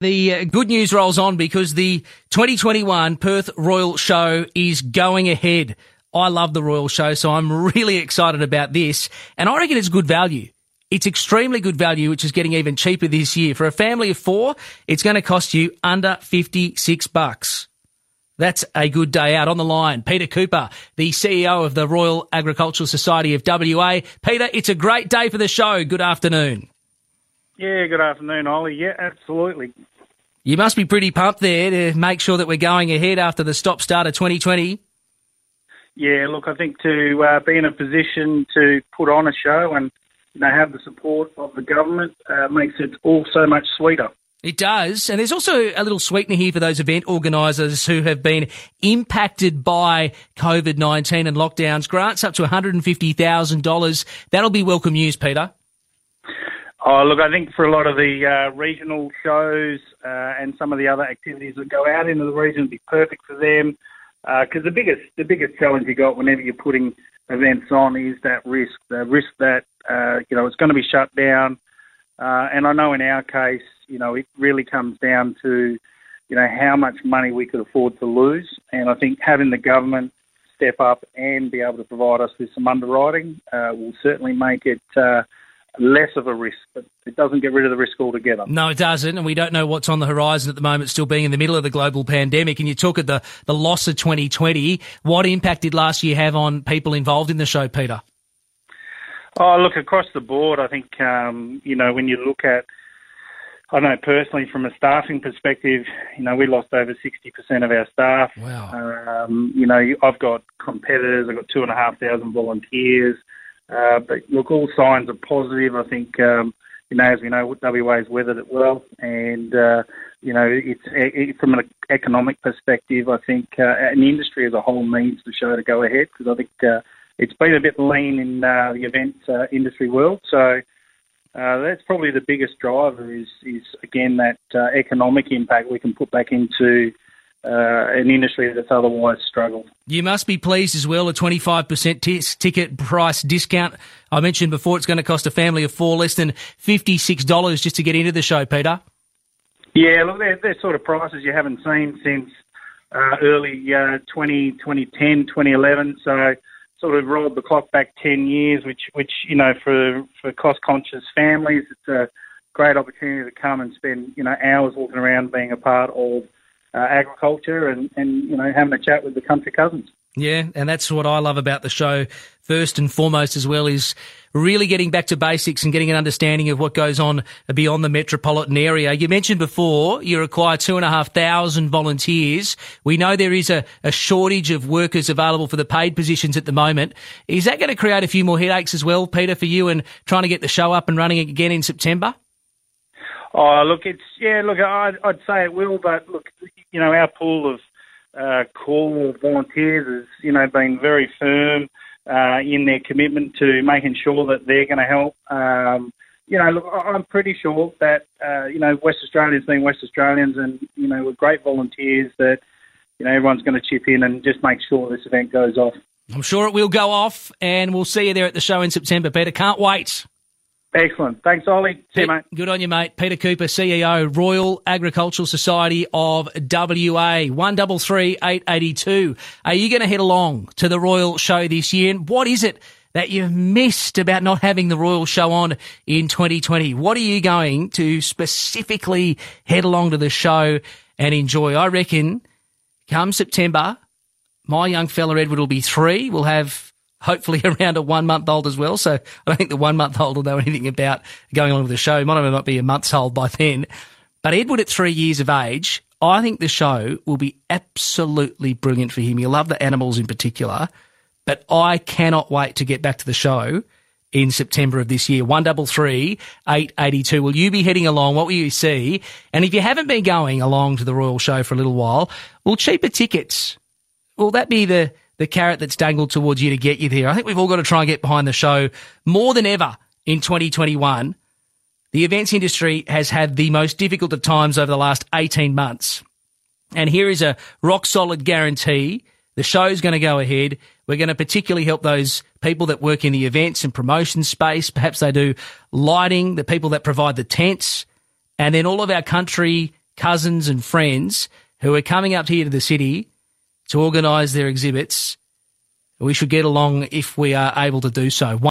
The good news rolls on because the 2021 Perth Royal Show is going ahead. I love the Royal Show, so I'm really excited about this. And I reckon it's good value. It's extremely good value, which is getting even cheaper this year. For a family of four, it's going to cost you under $56. That's a good day out. On the line, Peter Cooper, the CEO of the Royal Agricultural Society of WA. Peter, it's a great day for the show. Good afternoon. Yeah, good afternoon, Ollie. Yeah, absolutely. You must be pretty pumped there to make sure that we're going ahead after the stop-start of 2020. Yeah, look, I think to be in a position to put on a show and have the support of the government makes it all so much sweeter. It does. And there's also a little sweetener here for those event organisers who have been impacted by COVID-19 and lockdowns. Grants up to $150,000. That'll be welcome news, Peter. Oh, look, I think for a lot of the regional shows and some of the other activities that go out into the region, it'd be perfect for them. Because the biggest challenge you got whenever you're putting events on is that risk, the risk that it's going to be shut down. And I know in our case, it really comes down to how much money we could afford to lose. And I think having the government step up and be able to provide us with some underwriting will certainly make it less of a risk, but it doesn't get rid of the risk altogether. No, it doesn't, and we don't know what's on the horizon at the moment, still being in the middle of the global pandemic. And you talk of the loss of 2020. What impact did last year have on people involved in the show, Peter? Oh, look, across the board, I think, when you look at, I know personally from a staffing perspective, we lost over 60% of our staff. Wow. I've got competitors, I've got 2,500 volunteers. But look, all signs are positive. I think, as we know, WA's weathered it well. And, it's from an economic perspective, I think an industry as a whole needs the show to go ahead because I think it's been a bit lean in the event industry world. So that's probably the biggest driver is again, that economic impact we can put back into an industry that's otherwise struggled. You must be pleased as well, a 25% ticket price discount. I mentioned before it's going to cost a family of four less than $56 just to get into the show, Peter. Yeah, look, they're sort of prices you haven't seen since early 2010, 2011. So sort of rolled the clock back 10 years, which for cost-conscious families, it's a great opportunity to come and spend, hours walking around being a part of agriculture and having a chat with the country cousins. Yeah, and that's what I love about the show first and foremost as well is really getting back to basics and getting an understanding of what goes on beyond the metropolitan area. You mentioned before you require 2,500 volunteers. We know there is a shortage of workers available for the paid positions at the moment. Is that going to create a few more headaches as well, Peter, for you and trying to get the show up and running again in September? Oh, look, I'd say it will, but look, our pool of core volunteers has, been very firm in their commitment to making sure that they're going to help. Look, I'm pretty sure that, West Australians being West Australians and, we're great volunteers that, everyone's going to chip in and just make sure this event goes off. I'm sure it will go off, and we'll see you there at the show in September, Peter. Can't wait. Excellent. Thanks, Ollie. See you, mate. Good on you, mate. Peter Cooper, CEO, Royal Agricultural Society of WA. 133 882. Are you going to head along to the Royal Show this year? And what is it that you've missed about not having the Royal Show on in 2020? What are you going to specifically head along to the show and enjoy? I reckon come September, my young fella Edward will be 3. We'll have hopefully around a 1-month-old as well. So I don't think the 1-month-old will know anything about going along with the show. Might be a month's old by then. But Edward at 3 years of age, I think the show will be absolutely brilliant for him. He'll love the animals in particular. But I cannot wait to get back to the show in September of this year. 133 882. Will you be heading along? What will you see? And if you haven't been going along to the Royal Show for a little while, will cheaper tickets, will that be the carrot that's dangled towards you to get you there? I think we've all got to try and get behind the show more than ever in 2021. The events industry has had the most difficult of times over the last 18 months. And here is a rock-solid guarantee. The show's going to go ahead. We're going to particularly help those people that work in the events and promotion space. Perhaps they do lighting, the people that provide the tents, and then all of our country cousins and friends who are coming up here to the city to organise their exhibits, we should get along if we are able to do so.